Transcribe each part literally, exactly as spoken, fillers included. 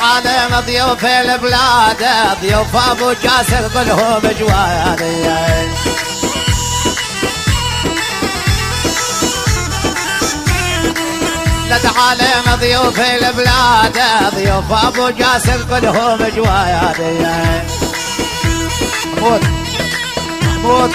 تعالى ضيوف البلاد ضيوف ابو جاسر كلهم جوادي. تعالى ضيوف البلاد ضيوف ابو جاسر كلهم جوادي. محمود محمود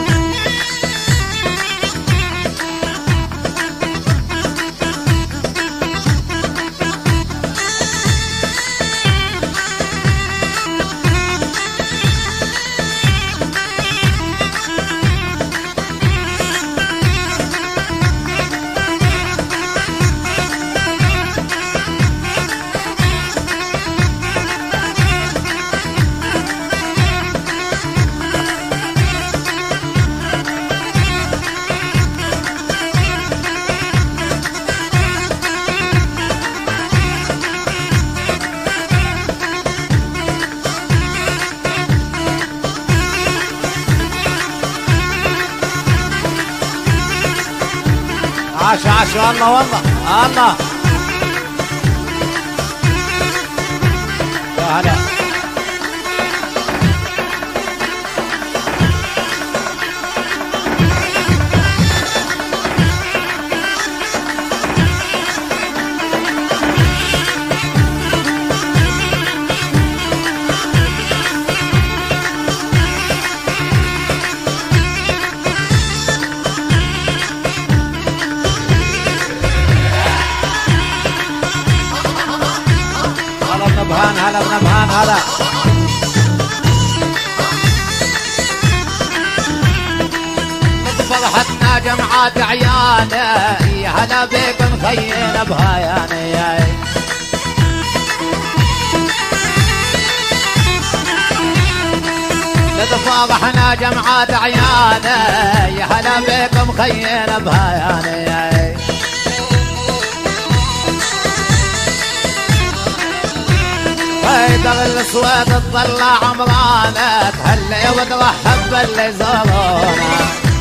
عاش عاش والله والله الله. يا هلا نبهان. هلا بنبهان هلا. فرحتنا جمعات عيانا يا هلا بكم خينا بهايانا. فرحنا جمعات عيانا يا هلا بكم خينا بهايانا. هيدر الاسود تطلع عمرانه تهلي وترحب باللي زارونا.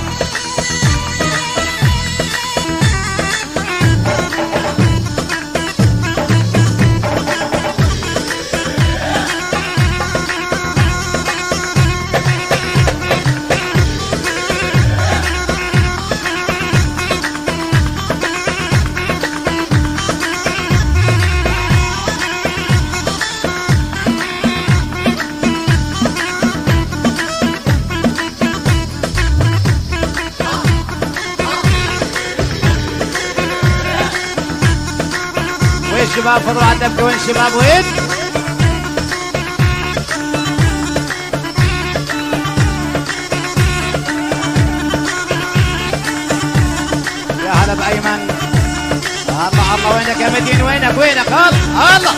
شباب فضوا عندك وين شباب وين؟ يا هلا بأيمن. الله الله وينك يا مدين وينك وينك الله الله.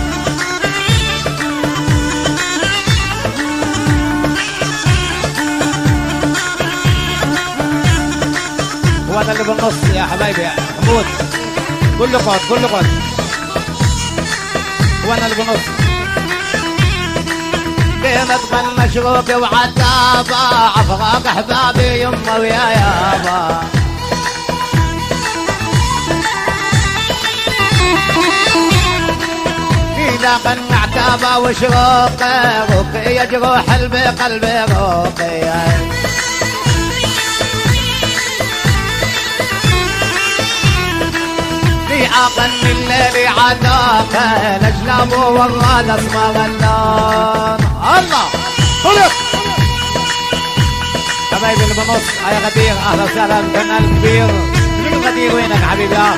هو هذا اللي بالنص يا حبايبي يا محمود. كله قد كله قد وانا اللي بنص. بيمت من مشروق وعتابة عفراق احبابي يمه ويا يابا. إذا قن عتابة وشروق روقي يجروح قلبي قلبي روقي. عاقا من الليل عذاقه نجلب وراد اسمه غلان. الله خلق حبايبي اللي بنص يا غدير اهلا وسهلا فنان كبير. من غدير وينك حبيبي؟ اه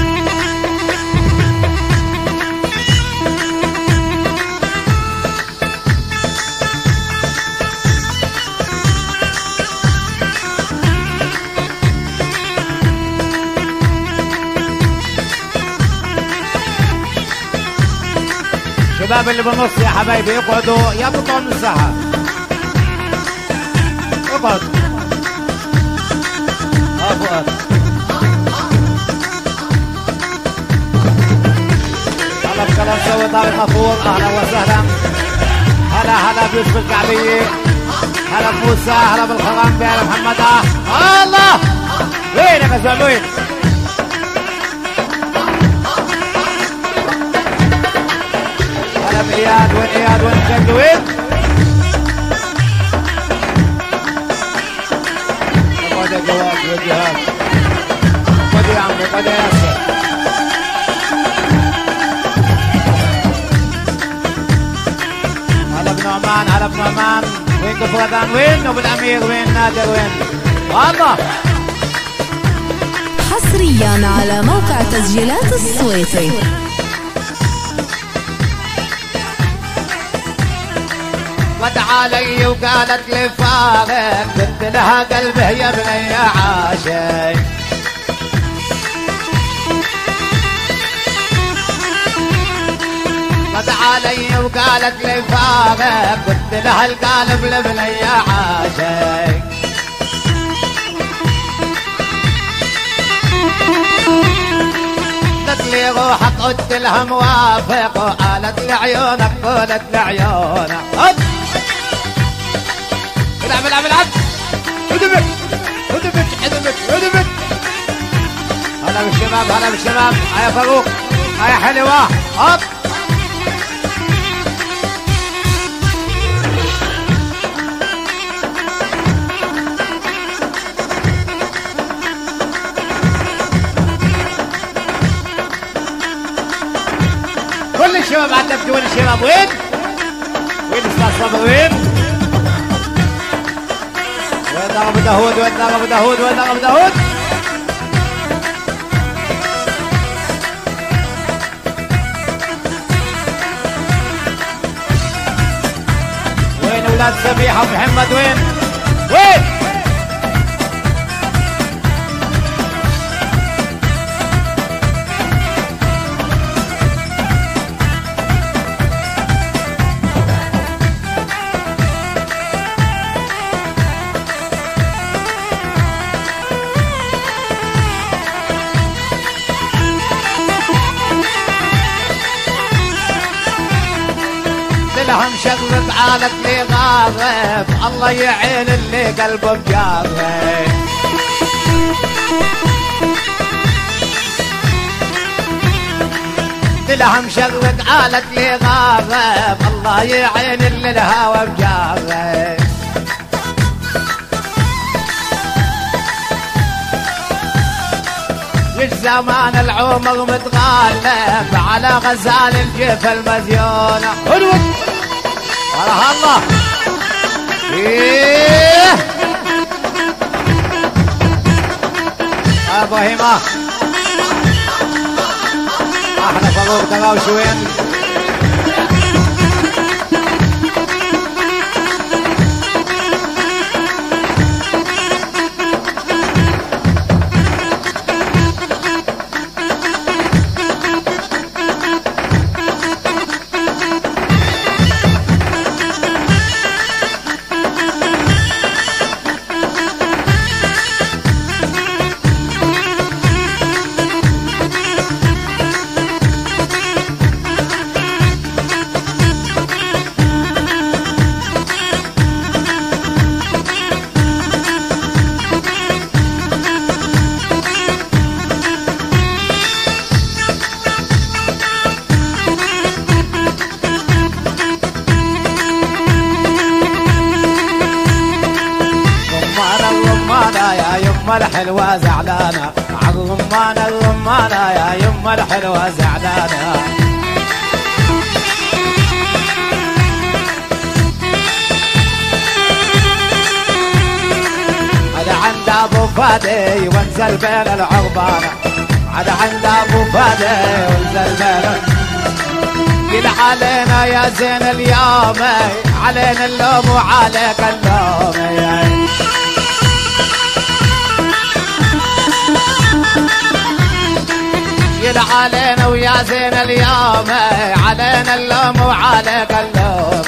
الشباب اللي بالنص يا حبايبي يقعدوا يطلعوا من الساحة. اقعد اه فؤاد. هلا بكلام طارق غفور اهلا وسهلا. هلا هلا بيوسف الكعبية. هلا بموسى. هلا بالخرام بيانا محمد. اه الله وينك يا زلمة وين؟ اياد وين اياد وين جد وين خد يا جواد وجهات خد يا عمي خد يا ياسر هلا بنعمان هلا بنعمان وين كفردان وين ابو الامير وين نادر وين والله حصريا على موقع تسجيلات الصويتي. رد علي وقالت لي فارق قلت لها قلبه يا بني عاشق رد علي وقالت لي فارق قلت لها القلب لبني عاشق قلت لي روحك قلت لها موافق وقالت لي عيونك قلت لي عيونك العب العب العب هدمك هدمك هدمك هدمك هلا بالشباب هلا بالشباب هيا فاروق هيا حلوة هوب كل الشباب عندك وين الشباب وين؟ وين استاذ صبر وين؟ وين ابو داوود وين ابو داوود وين ابو داوود؟ وين اولاد سبيحه ومحمد وين؟ وين؟ لها مشغل قالت لي غاضب الله يعين اللي قلبه مجاضب لها مشغل قالت لي غاضب الله يعين اللي الهوى مجاضب زمان العمر متغلب على غزال الجيف المزيونة هدوك الله الله ايه ابو هيما احلى فاروق تراوش وين يما الحلوة زعلانة عالرمانة الرمانة يا يما الحلوة زعلانة هذا عند ابو فادي وانزل بين العربانة هذا عند ابو فادي وانزل بين قل علينا يا زين اليوم علينا اللوم وعليك اللوم قل علينا ويا زين اليوم علينا اللوم وعليك اللوم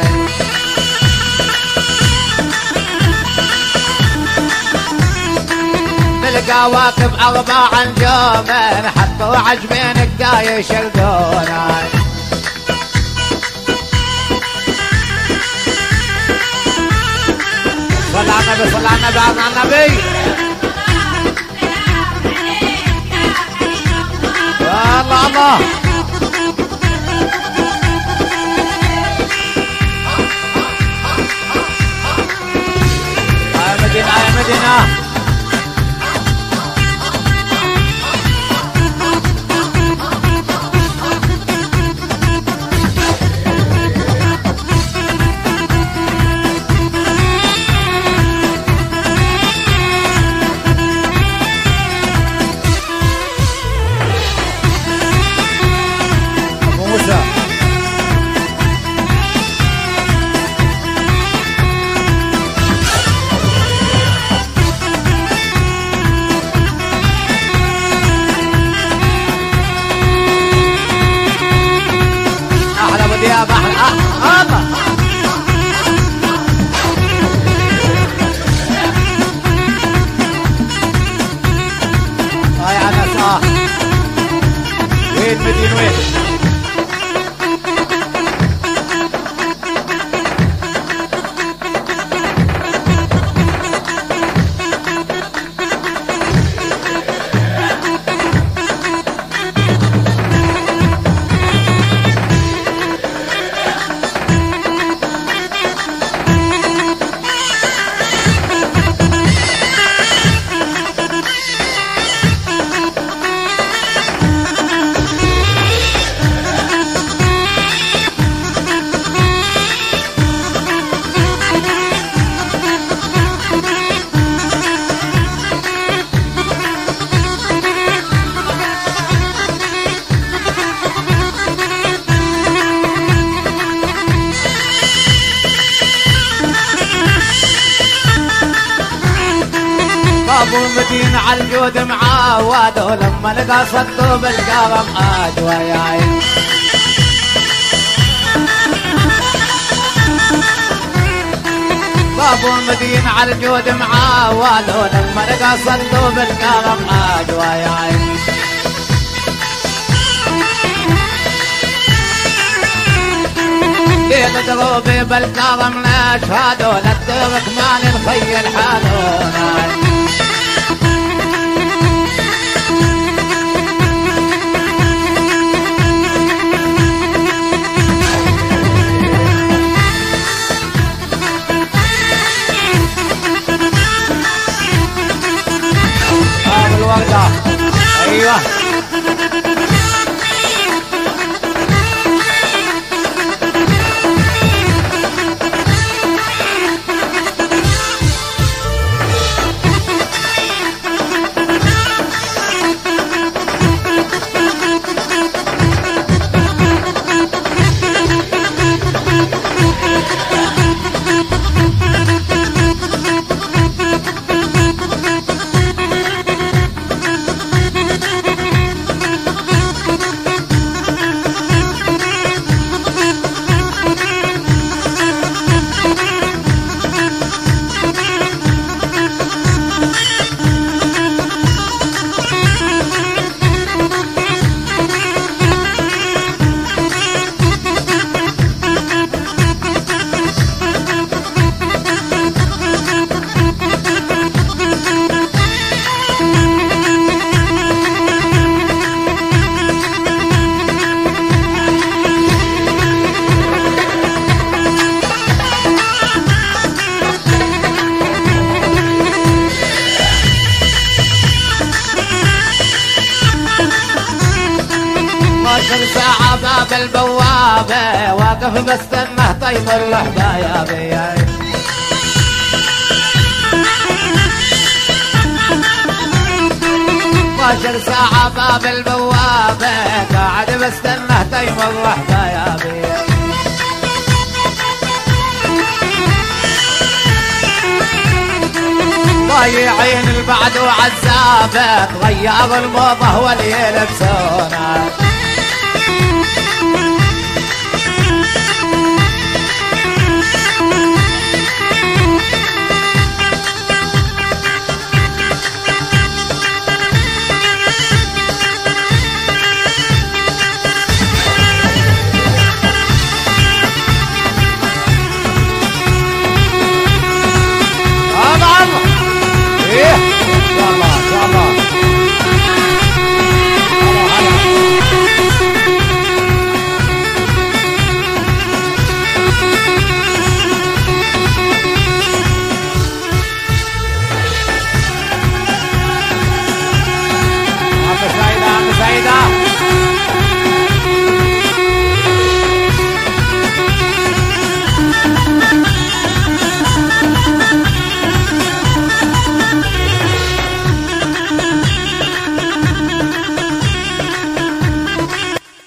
بالقواكب أربع نجوم حطوا عجبين القايش القونا صل على النبي صل على النبي على النبي الله الله بابو مدين عالجود معاود ولما لقى صدوا بالكرم ادوى يا عين بابو مدين عالجود معاود ولما لقى صدوا بالكرم ادوى يا عين ليه تضربي بالكرم نشهد ولا تترك ما نتخيل حالنا باب الوردة ايوه باب البوابة واقف بستنى طيب الحبايبي عشر ساعة باب البوابة قاعد بستنى طيب الحبايبي ضايعين البعد وعزابة تغير الموضة واللي يلبسونه سعيدة